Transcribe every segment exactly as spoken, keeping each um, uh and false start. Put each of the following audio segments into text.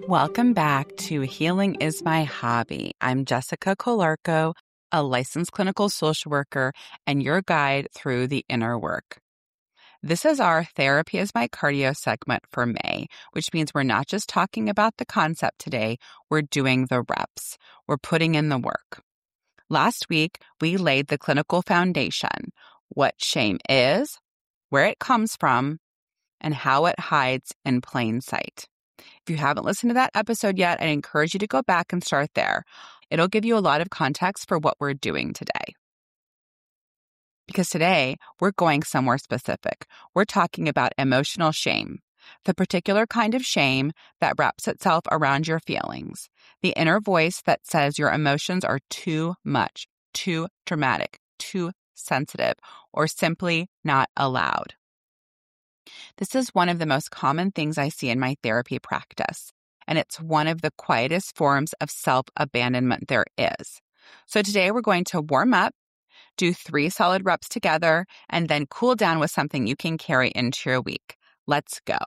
Welcome back to Healing is My Hobby. I'm Jessica Colarco, a licensed clinical social worker and your guide through the inner work. This is our Therapy is My Cardio segment for May, which means we're not just talking about the concept today, we're doing the reps. We're putting in the work. Last week, we laid the clinical foundation, what shame is, where it comes from, and how it hides in plain sight. If you haven't listened to that episode yet, I encourage you to go back and start there. It'll give you a lot of context for what we're doing today. Because today, we're going somewhere specific. We're talking about emotional shame, the particular kind of shame that wraps itself around your feelings, the inner voice that says your emotions are too much, too dramatic, too sensitive, or simply not allowed. This is one of the most common things I see in my therapy practice, and it's one of the quietest forms of self-abandonment there is. So today we're going to warm up, do three solid reps together, and then cool down with something you can carry into your week. Let's go.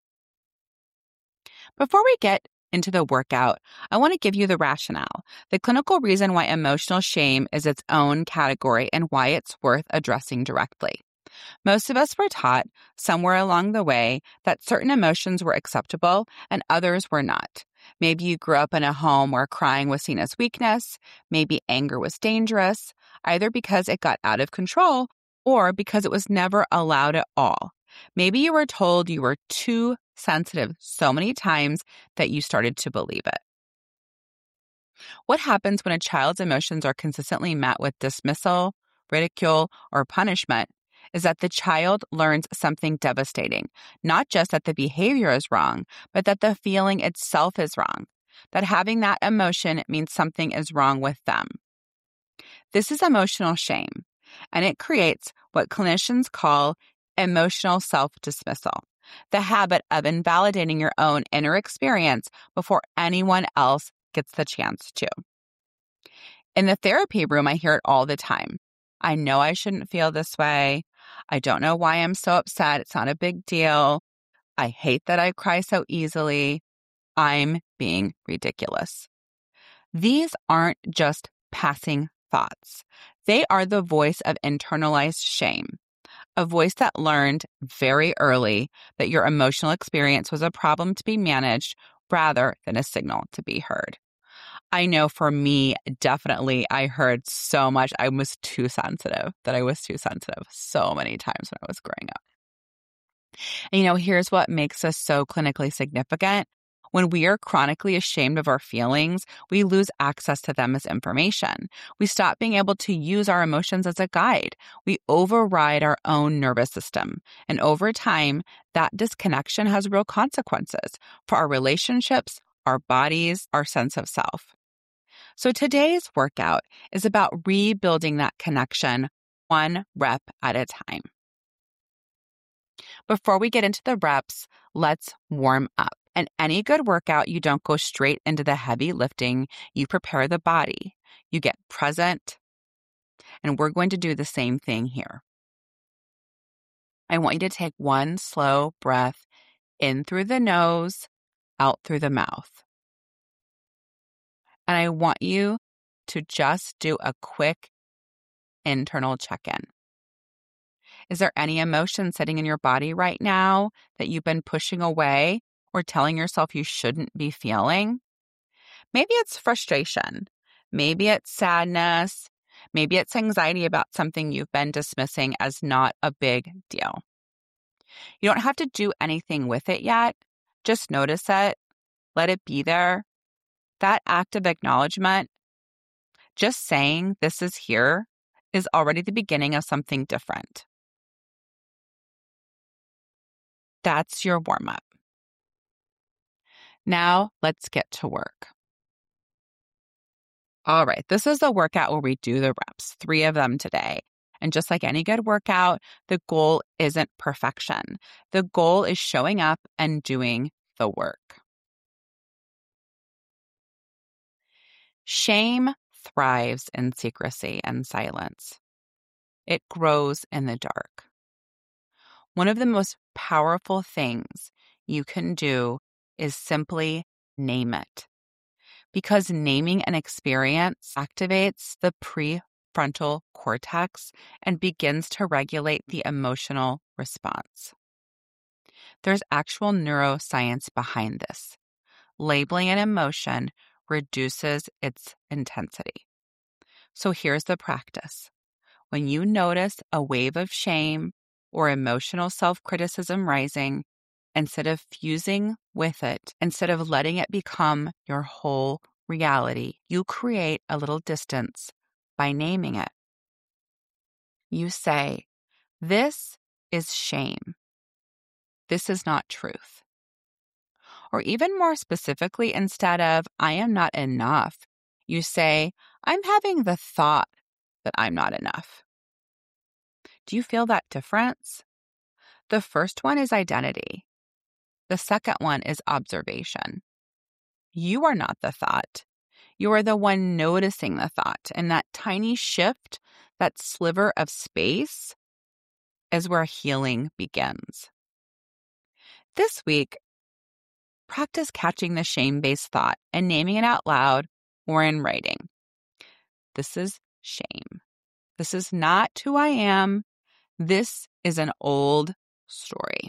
Before we get into the workout, I want to give you the rationale, the clinical reason why emotional shame is its own category and why it's worth addressing directly. Most of us were taught somewhere along the way that certain emotions were acceptable and others were not. Maybe you grew up in a home where crying was seen as weakness. Maybe anger was dangerous, either because it got out of control or because it was never allowed at all. Maybe you were told you were too sensitive so many times that you started to believe it. What happens when a child's emotions are consistently met with dismissal, ridicule, or punishment is that the child learns something devastating, not just that the behavior is wrong, but that the feeling itself is wrong, that having that emotion means something is wrong with them. This is emotional shame, and it creates what clinicians call emotional self-dismissal, the habit of invalidating your own inner experience before anyone else gets the chance to. In the therapy room, I hear it all the time. I know I shouldn't feel this way. I don't know why I'm so upset. It's not a big deal. I hate that I cry so easily. I'm being ridiculous. These aren't just passing thoughts. They are the voice of internalized shame, a voice that learned very early that your emotional experience was a problem to be managed rather than a signal to be heard. I know for me, definitely, I heard so much. I was too sensitive, that I was too sensitive so many times when I was growing up. And, you know, here's what makes us so clinically significant. When we are chronically ashamed of our feelings, we lose access to them as information. We stop being able to use our emotions as a guide. We override our own nervous system. And over time, that disconnection has real consequences for our relationships, our bodies, our sense of self. So today's workout is about rebuilding that connection one rep at a time. Before we get into the reps, let's warm up. In any good workout, you don't go straight into the heavy lifting. You prepare the body. You get present. And we're going to do the same thing here. I want you to take one slow breath in through the nose, out through the mouth. And I want you to just do a quick internal check-in. Is there any emotion sitting in your body right now that you've been pushing away or telling yourself you shouldn't be feeling? Maybe it's frustration. Maybe it's sadness. Maybe it's anxiety about something you've been dismissing as not a big deal. You don't have to do anything with it yet. Just notice it. Let it be there. That act of acknowledgement, just saying this is here, is already the beginning of something different. That's your warm-up. Now let's get to work. All right, this is the workout where we do the reps, three of them today. And just like any good workout, the goal isn't perfection. The goal is showing up and doing the work. Shame thrives in secrecy and silence. It grows in the dark. One of the most powerful things you can do is simply name it. Because naming an experience activates the prefrontal cortex and begins to regulate the emotional response. There's actual neuroscience behind this. Labeling an emotion reduces its intensity. So here's the practice. When you notice a wave of shame or emotional self-criticism rising, instead of fusing with it, instead of letting it become your whole reality, you create a little distance by naming it. You say, this is shame. This is not truth. Or even more specifically, instead of, I am not enough, you say, I'm having the thought that I'm not enough. Do you feel that difference? The first one is identity. The second one is observation. You are not the thought. You are the one noticing the thought. And that tiny shift, that sliver of space, is where healing begins. This week, practice catching the shame-based thought and naming it out loud or in writing. This is shame. This is not who I am. This is an old story.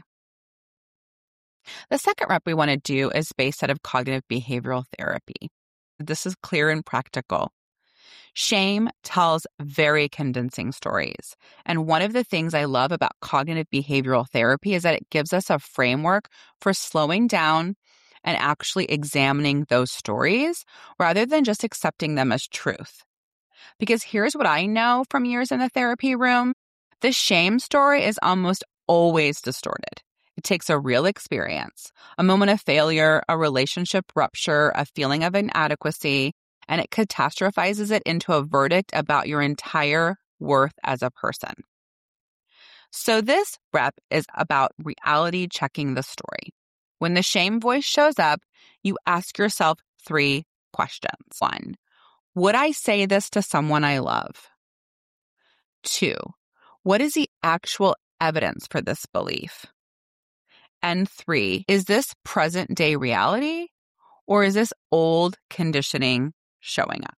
The second rep we want to do is based out of cognitive behavioral therapy. This is clear and practical. Shame tells very convincing stories. And one of the things I love about cognitive behavioral therapy is that it gives us a framework for slowing down and actually examining those stories rather than just accepting them as truth. Because here's what I know from years in the therapy room. The shame story is almost always distorted. It takes a real experience, a moment of failure, a relationship rupture, a feeling of inadequacy, and it catastrophizes it into a verdict about your entire worth as a person. So this rep is about reality checking the story. When the shame voice shows up, you ask yourself three questions. One, would I say this to someone I love? Two, what is the actual evidence for this belief? And three, is this present day reality or is this old conditioning showing up?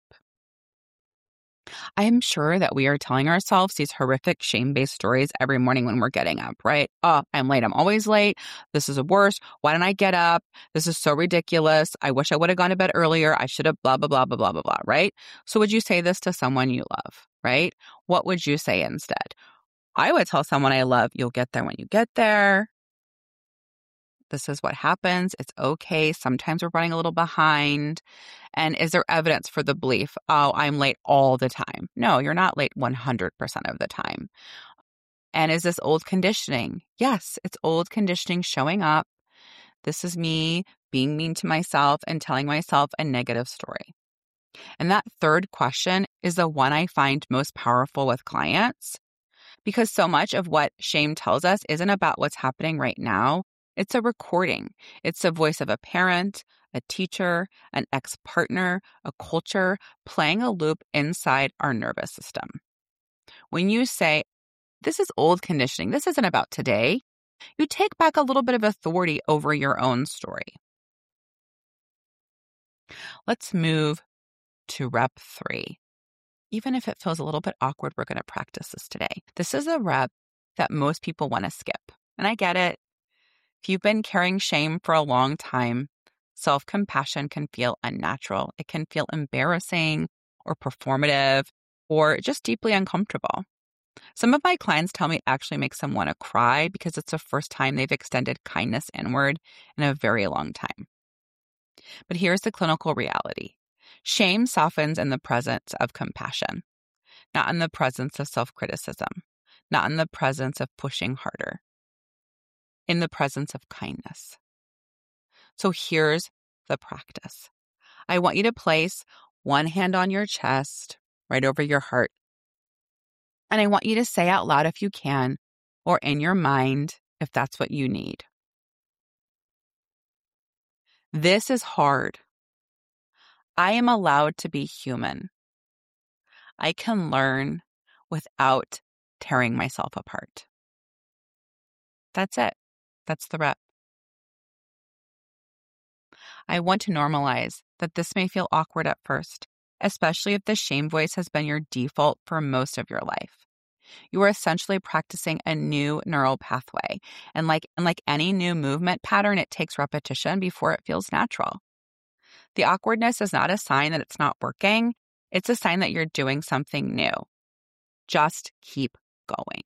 I am sure that we are telling ourselves these horrific shame-based stories every morning when we're getting up, right? Oh, I'm late. I'm always late. This is the worst. Why didn't I get up? This is so ridiculous. I wish I would have gone to bed earlier. I should have blah, blah, blah, blah, blah, blah, blah, right? So would you say this to someone you love, right? What would you say instead? I would tell someone I love, you'll get there when you get there. This is what happens. It's okay. Sometimes we're running a little behind. And is there evidence for the belief, oh, I'm late all the time? No, you're not late one hundred percent of the time. And is this old conditioning? Yes, it's old conditioning showing up. This is me being mean to myself and telling myself a negative story. And that third question is the one I find most powerful with clients because so much of what shame tells us isn't about what's happening right now. It's a recording. It's the voice of a parent, a teacher, an ex-partner, a culture playing a loop inside our nervous system. When you say, this is old conditioning, this isn't about today, you take back a little bit of authority over your own story. Let's move to rep three. Even if it feels a little bit awkward, we're going to practice this today. This is a rep that most people want to skip. And I get it. If you've been carrying shame for a long time, self-compassion can feel unnatural. It can feel embarrassing or performative or just deeply uncomfortable. Some of my clients tell me it actually makes them want to cry because it's the first time they've extended kindness inward in a very long time. But here's the clinical reality. Shame softens in the presence of compassion, not in the presence of self-criticism, not in the presence of pushing harder, in the presence of kindness. So here's the practice. I want you to place one hand on your chest, right over your heart. And I want you to say out loud if you can, or in your mind if that's what you need. This is hard. I am allowed to be human. I can learn without tearing myself apart. That's it. That's the rep. I want to normalize that this may feel awkward at first, especially if the shame voice has been your default for most of your life. You are essentially practicing a new neural pathway, and like, and like any new movement pattern, it takes repetition before it feels natural. The awkwardness is not a sign that it's not working. It's a sign that you're doing something new. Just keep going.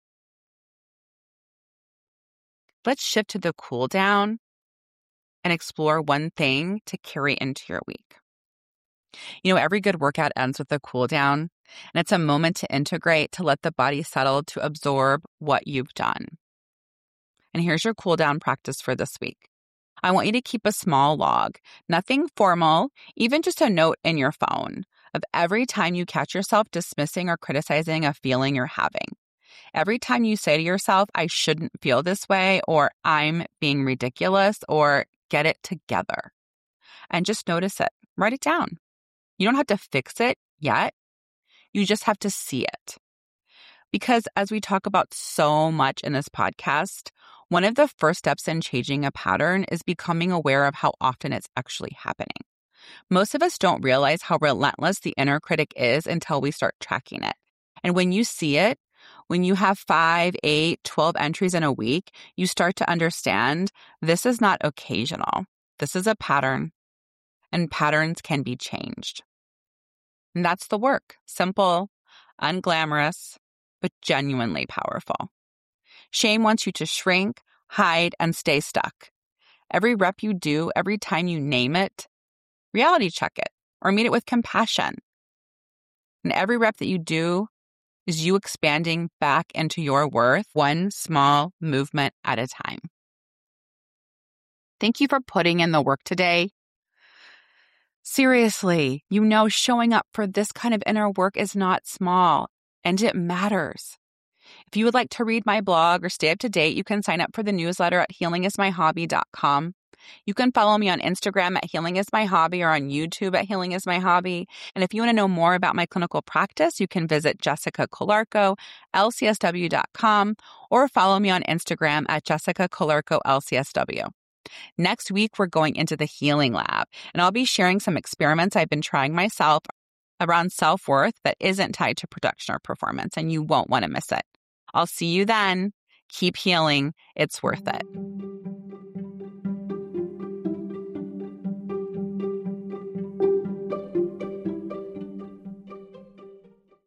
Let's shift to the cool down and explore one thing to carry into your week. You know, every good workout ends with a cool down, and it's a moment to integrate, to let the body settle, to absorb what you've done. And here's your cool down practice for this week. I want you to keep a small log, nothing formal, even just a note in your phone of every time you catch yourself dismissing or criticizing a feeling you're having. Every time you say to yourself, I shouldn't feel this way, or I'm being ridiculous, or get it together. And just notice it. Write it down. You don't have to fix it yet. You just have to see it. Because as we talk about so much in this podcast, one of the first steps in changing a pattern is becoming aware of how often it's actually happening. Most of us don't realize how relentless the inner critic is until we start tracking it. And when you see it, when you have five, eight, twelve entries in a week, you start to understand this is not occasional. This is a pattern, and patterns can be changed. And that's the work. Simple, unglamorous, but genuinely powerful. Shame wants you to shrink, hide, and stay stuck. Every rep you do, every time you name it, reality check it or meet it with compassion. And every rep that you do is you expanding back into your worth, one small movement at a time. Thank you for putting in the work today. Seriously, you know, showing up for this kind of inner work is not small, and it matters. If you would like to read my blog or stay up to date, you can sign up for the newsletter at healing is my hobby dot com. You can follow me on Instagram at Healing is My Hobby or on YouTube at Healing is My Hobby. And if you want to know more about my clinical practice, you can visit Jessica Colarco, L C S W dot com, or follow me on Instagram at Jessica Colarco L C S W. Next week, we're going into the Healing Lab, and I'll be sharing some experiments I've been trying myself around self-worth that isn't tied to production or performance, and you won't want to miss it. I'll see you then. Keep healing. It's worth it.